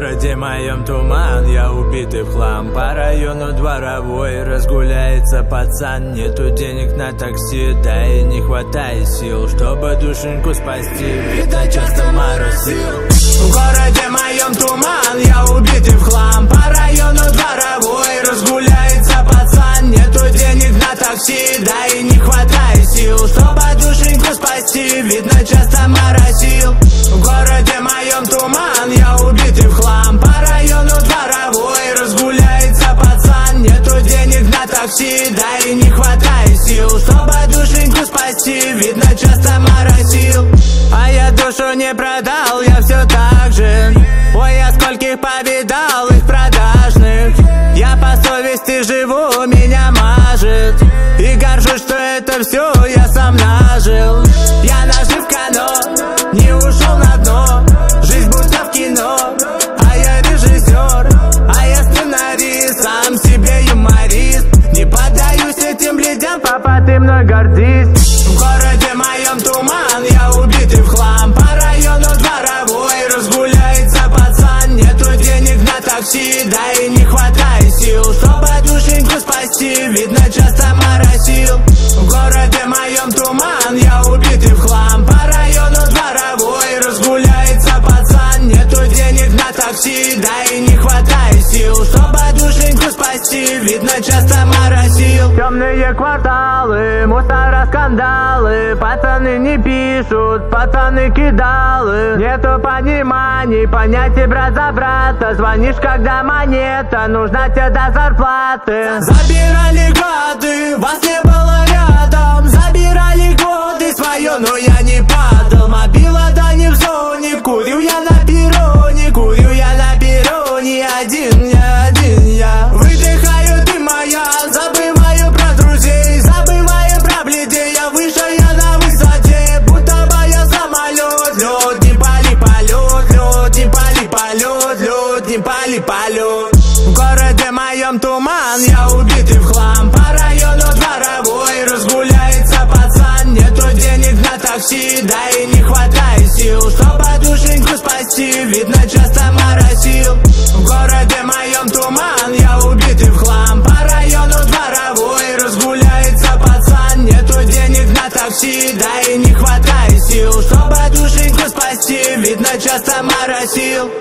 городе моем туман, я убитый в хлам. По району Дворовой разгуляется пацан. Нету денег на такси, да и не хватает сил, чтобы душеньку спасти, видно часто моросил. В городе моем туман, я убитый в хлам. По району Дворовой разгуляется пацан. Нету денег на такси, да и не хватает сил, чтобы душеньку спасти, видно часто моросил. В городе моем туман, я убитый в хлам. По району Дворовой разгуляется пацан. Нету денег на такси, да и не хватает сил, чтобы душеньку спасти, видно часто моросил. А я душу не продал, я все так же. Ой, я скольких повидал их продажных. Я по совести живу, меня мажет. И горжусь, что это все я сам нажил. Я наживка, но не ушел на дно. Жизнь будто в кино, а я режиссер, а я сценарист, сам себе юморист. Не поддаюсь этим людям, папа, ты мной гордись. В городе моем туман, я убитый в хлам. По району Дворовой разгуляется пацан. Нету денег на такси, да и не хватает сил, чтобы душеньку спасти, видно часто моросил. В городе моем туман, я убитый в хлам. По району Дворовой разгуляется пацан. Нету денег на такси, да и не хватает сил, чтобы душеньку спасти, видно часто моросил. Темные кварталы, мусора, скандалы. Пацаны не пишут, пацаны кидалы. Нету пониманий, понятий брат за брата. Звонишь, когда монета нужна тебе до зарплаты. Забирали годы, вас не было рядом. Забирали годы свое, но я не падал. Мобила, да не в зоне. Курю я на перроне, курю я на перроне. Один я выдыхаю, ты моя. Забываю про друзей, забываю про бледей. Я выше, я на высоте, будто бы я самолет. Лед, не пали полет, лед, не пали полет, лед, не пали полет. В городе моем туман, я убитый в хлам. По району Дворовой разгуляется пацан. Нету денег на такси, да и не хватает сил, чтобы душеньку спасти, видно часто моросил. В городе моем туман, я убитый в хлам. По району Дворовой разгуляется пацан. Нету денег на такси, да и не хватает сил, чтобы душеньку спасти, видно часто моросил.